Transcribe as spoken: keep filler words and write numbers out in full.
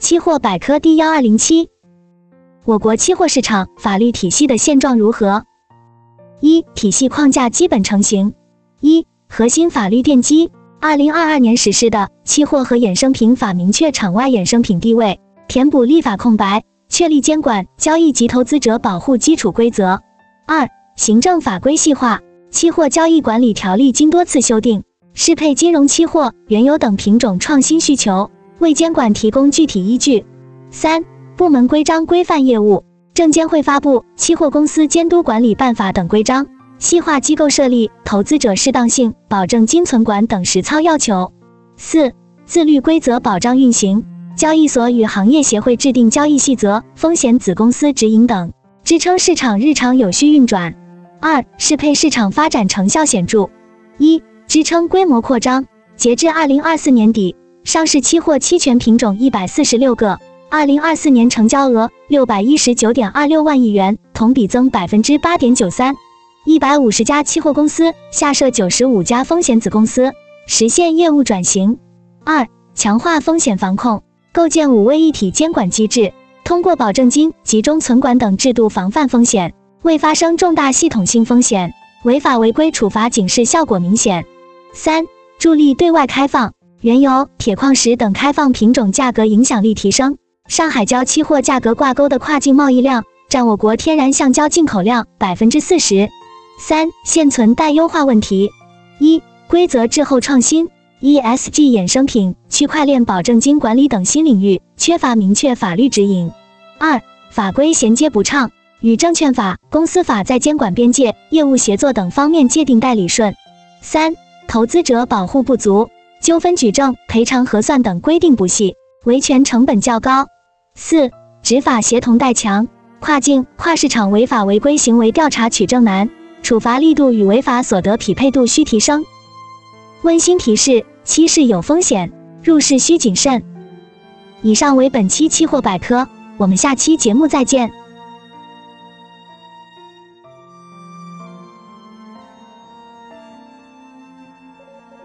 期货百科第一二零七，我国期货市场法律体系的现状如何？一、体系框架基本成型。一、核心法律奠基。二零二二年实施的《期货和衍生品法》明确场外衍生品地位，填补立法空白，确立监管交易及投资者保护基础规则。二、行政法规细化。期货交易管理条例经多次修订，适配金融期货、原油等品种创新需求，为监管提供具体依据。三、部门规章规范业务。证监会发布《期货公司监督管理办法》等规章，细化机构设立、投资者适当性、保证金存管等实操要求。四、自律规则保障运行。交易所与行业协会制定交易细则、风险子公司指引等，支撑市场日常有序运转。二、适配市场发展成效显著。一、支撑规模扩张。截至二零二四年底，上市期货期权品种一百四十六个，二零二四年成交额六百一十九点二六万亿元，同比增 百分之八点九三。一百五十家期货公司下设九十五家风险子公司，实现业务转型。二、强化风险防控。构建五位一体监管机制，通过保证金、集中存管等制度防范风险，未发生重大系统性风险，违法违规处罚警示效果明显。三、助力对外开放。原油、铁矿石等开放品种价格影响力提升，上海交期货价格挂钩的跨境贸易量占我国天然橡胶进口量 百分之四十。三、现存待优化问题。一、规则滞后创新。E S G 衍生品、区块链保证金管理等新领域缺乏明确法律指引。二、法规衔接不畅，与证券法、公司法在监管边界、业务协作等方面界定待理顺。三、投资者保护不足，纠纷举证、赔偿核算等规定不细，维权成本较高。四、执法协同待强，跨境、跨市场违法违规行为调查取证难，处罚力度与违法所得匹配度需提升。温馨提示：期市有风险，入市需谨慎。以上为本期期货百科，我们下期节目再见。